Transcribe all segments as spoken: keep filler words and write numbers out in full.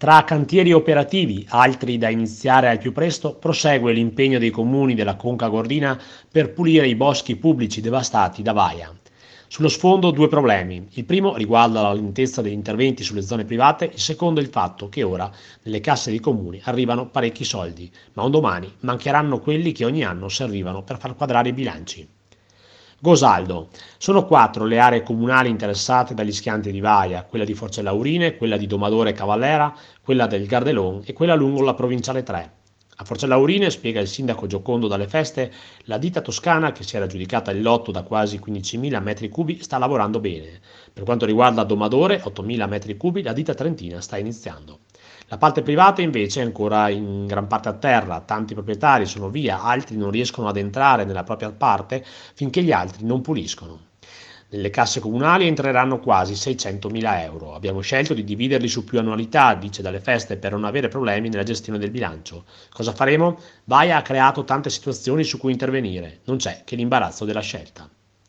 Tra cantieri operativi, altri da iniziare al più presto, prosegue l'impegno dei comuni della Conca Gordina per pulire i boschi pubblici devastati da Vaia. Sullo sfondo due problemi. Il primo riguarda la lentezza degli interventi sulle zone private, il secondo il fatto che ora nelle casse dei comuni arrivano parecchi soldi, ma un domani mancheranno quelli che ogni anno servivano per far quadrare i bilanci. Gosaldo. Sono quattro le aree comunali interessate dagli schianti di Vaia, quella di Forcellaurine, quella di Domadore e Cavallera, quella del Gardelon e quella lungo la provinciale tre. A Forcellaurine, spiega il sindaco Giocondo dalle Feste, la ditta toscana, che si era aggiudicata il lotto da quasi quindicimila metri cubi, sta lavorando bene. Per quanto riguarda Domadore, ottomila metri cubi, la ditta trentina sta iniziando. La parte privata invece è ancora in gran parte a terra, tanti proprietari sono via, altri non riescono ad entrare nella propria parte finché gli altri non puliscono. Nelle casse comunali entreranno quasi seicentomila euro. Abbiamo scelto di dividerli su più annualità, dice dalle Feste, per non avere problemi nella gestione del bilancio. Cosa faremo? Baia ha creato tante situazioni su cui intervenire, non c'è che l'imbarazzo della scelta.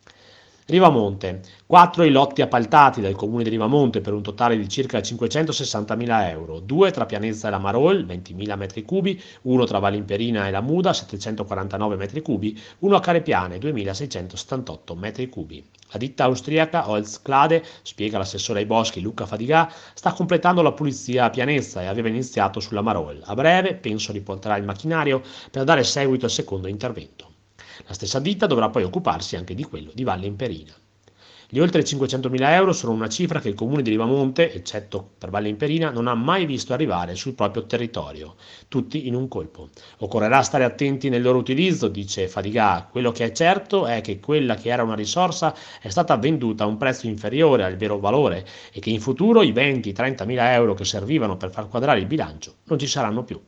Rivamonte. quattro i lotti appaltati dal comune di Rivamonte per un totale di circa cinquecentosessantamila euro, due tra Pianezza e la Marol, ventimila metri cubi, uno tra Valimperina e la Muda, settecentoquarantanove metri cubi, uno a Carepiane, duemilaseicentosettantotto metri cubi. La ditta austriaca Holzklade, spiega l'assessore ai boschi Luca Fadigà, sta completando la pulizia a Pianezza e aveva iniziato sulla Marol. A breve, penso, riporterà il macchinario per dare seguito al secondo intervento. La stessa ditta dovrà poi occuparsi anche di quello di Valle Imperina. Gli oltre cinquecentomila euro sono una cifra che il comune di Rivamonte, eccetto per Valle Imperina, non ha mai visto arrivare sul proprio territorio, tutti in un colpo. Occorrerà stare attenti nel loro utilizzo, dice Fadigà. Quello che è certo è che quella che era una risorsa è stata venduta a un prezzo inferiore al vero valore e che in futuro i venti-trentamila euro che servivano per far quadrare il bilancio non ci saranno più.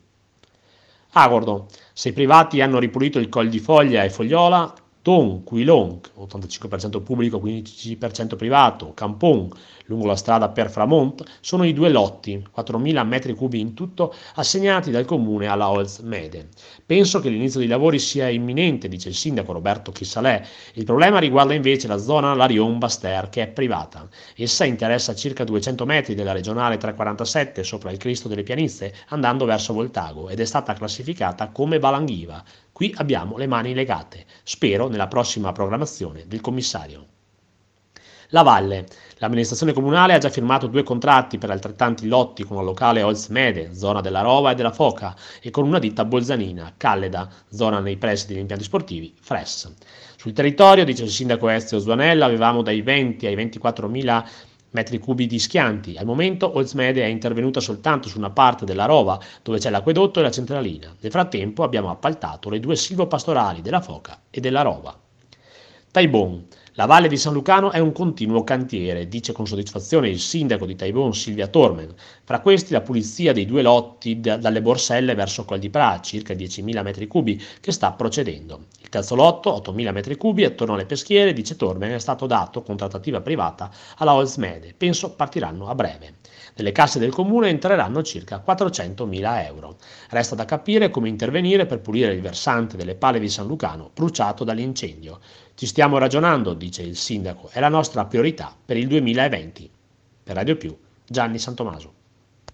Agordo. Se i privati hanno ripulito il Col di Foglia e Fogliola, Ton, Quilon, ottantacinque per cento pubblico, quindici per cento privato, Campon, lungo la strada per Framont, sono i due lotti, quattromila metri cubi in tutto, assegnati dal comune alla Holzmede. Penso che l'inizio dei lavori sia imminente, dice il sindaco Roberto Chissalè. Il problema riguarda invece la zona Larion-Baster, che è privata. Essa interessa circa duecento metri della regionale trecentoquarantasette sopra il Cristo delle Pianiste, andando verso Voltago, ed è stata classificata come Valanghiva. Qui abbiamo le mani legate, spero nella prossima programmazione del commissario. La Valle. L'amministrazione comunale ha già firmato due contratti per altrettanti lotti con la locale Holzmede, zona della Rova e della Foca, e con una ditta bolzanina, Calleda, zona nei pressi degli impianti sportivi, Fress. Sul territorio, dice il sindaco Ezio Zuanella, avevamo dai venti ai ventiquattromila metri cubi di schianti. Al momento Holzmede è intervenuta soltanto su una parte della Rova, dove c'è l'acquedotto e la centralina. Nel frattempo abbiamo appaltato le due silvopastorali della Foca e della Rova. Taibon. La Valle di San Lucano è un continuo cantiere, dice con soddisfazione il sindaco di Taibon Silvia Tormen. Fra questi la pulizia dei due lotti d- dalle Borselle verso Col di Pra, circa diecimila metri cubi, che sta procedendo. Il terzo lotto, ottomila metri cubi, attorno alle peschiere, dice Tormen, è stato dato con trattativa privata alla Holzmede. Penso partiranno a breve. Nelle casse del comune entreranno circa quattrocentomila euro. Resta da capire come intervenire per pulire il versante delle Pale di San Lucano bruciato dall'incendio. Ci stiamo ragionando, dice il sindaco, è la nostra priorità per il duemilaventi. Per Radio Più, Gianni Santomaso.